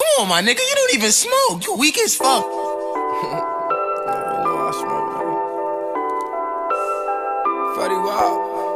on, my nigga. You don't even smoke. You weak as fuck. You know I smoke, man. Fetty Wap.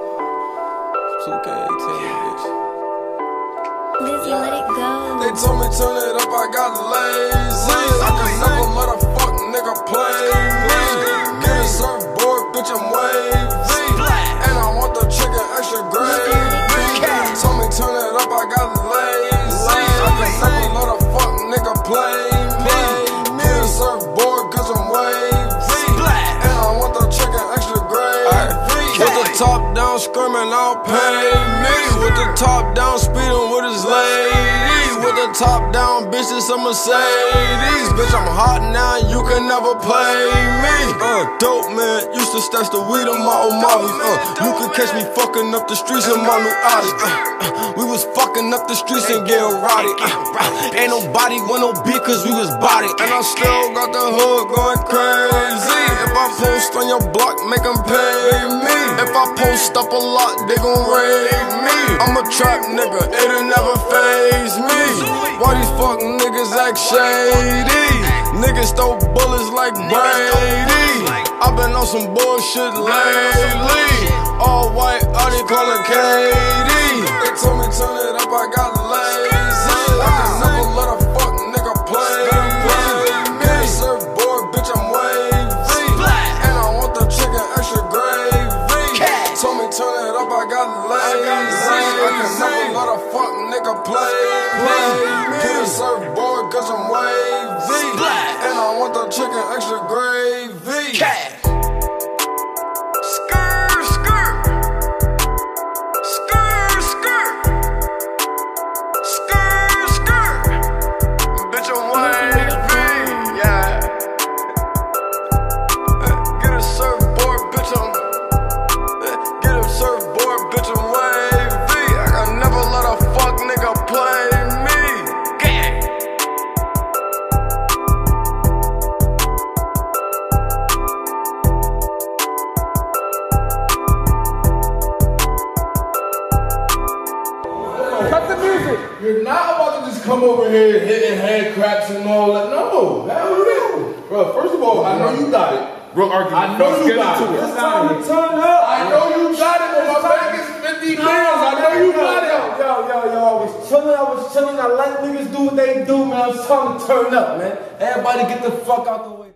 2K18, bitch. Lizzie, let it go. They told me turn it up, I got lazy. I can never let a fuck nigga play me. Get a surfboard, bitch, I'm wavy. And I want the chicken extra gravy. Told me turn it up, I got lazy. I can never let a fuck nigga play me. Get a surfboard, cause I'm wavy. And I want the chicken extra gravy. With the top down, screaming out pay me. With the top down, speeding with his lady. With the top down, bitch, it's a Mercedes. Bitch, I'm hot now, you can never play me. Dope man, used to stash the weed on my old Molly. You could catch me fucking up the streets in my new Audi. We was fucking up the streets and getting rowdy. Ain't nobody want no beat cause we was body. And I still got the hood going crazy. If I post on your block, make them pay me. If I post up a lot, they gon' raid me. I'm a trap nigga, it'll never faze me. Why these fuck niggas act shady? Niggas throw bullets like Brady. I've been on some bullshit lately. All white, Audi, call it Katie. They told me turn it up, I got lazy. I can never let a fuck nigga play me. Get a surfboard, bitch, I'm wavy. And I want the chicken extra gravy. Told me turn it up, I got lazy. I can never let a fuck nigga play me. Get a surfboard, cause I'm wavy. And I want the chicken extra gravy. Cut the music. You're not about to just come over here hitting hand cracks and all that. No, hell no. Bro, first of all, I know you got it. Real argument. I know you got it. It's time to turn up. I know you got it, but my back is 50 pounds. I know you got it. Yo, I was chilling. I let niggas do what they do, man. It's time to turn up, man. Everybody get the fuck out the way.